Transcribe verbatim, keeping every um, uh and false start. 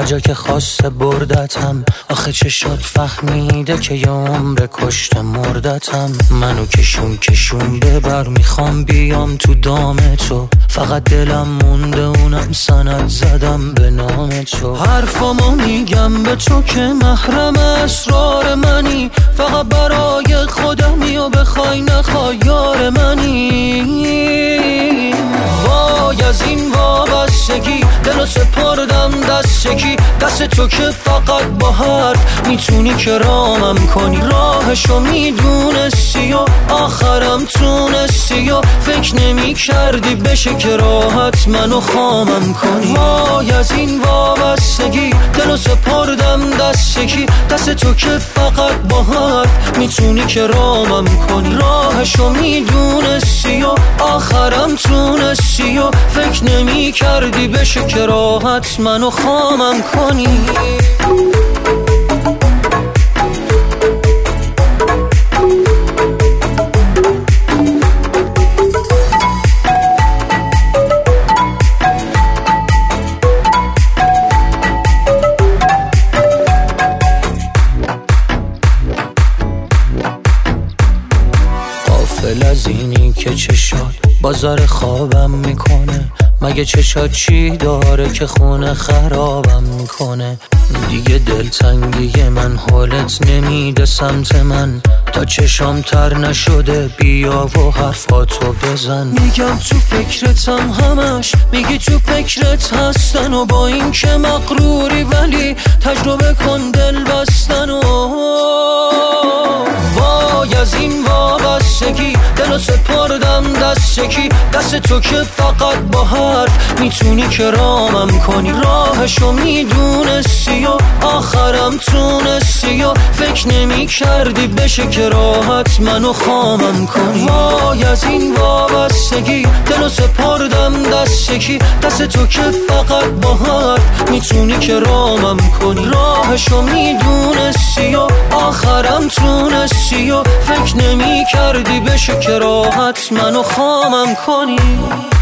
جا که خواسته بردتم، آخه چشات فهمیده که یه عمر کشته مردتم. منو کشون کشون ببر، میخوام بیام تو دام تو، فقط دلم مونده اونم سند زدم به نام تو. حرفامو میگم به تو که محرم اسرار منی، فقط برای خودمی و بخوای نخوای یار منی. وای از این وابستگی، دلو سپردم دست یکی، دست تو که فقط با حرف میتونی که رامم کنی. راهشو میدونستی و آخرم تونستی و فکر نمی کردی بشه که راحت منو خامم کنی. وای از این وابستگی، دلو سپردم دست یکی، دست تو که فقط با حرف میتونی که رامم کنی. راهشو میدونستی و آخرم تونستی و فکر نمی کردی بشه که راحت منو خامم کنی. غافل از اینی که چشات بازار خوابم میکنه، مگه چشات چی داره که خونه خرابم میکنه. دیگه دلتنگی من حالت نمیده سمت من، تا چشام تر نشده بیا و حرفاتو بزن. میگم تو فکرتم همش، میگی تو فکرت هستن و با این که مغروری ولی تجربه کن دل بستن. و وای از این وابستگی، دلو سپردم دست یکی، دست تو که فقط با حرف میتونی که رامم کنی. راهشو میدونستی و آخرم تونستی و فکر نمی کردی بشه که راحت منو خامم کنی. وای از این وابستگی، دلو سپردم دست یکی، دست تو که فقط با حرف میتونی که رامم کنی. راهشو میدونستی و آخرم تونستی و فکر نمی کردی بشه که راحت منو خامم کنی.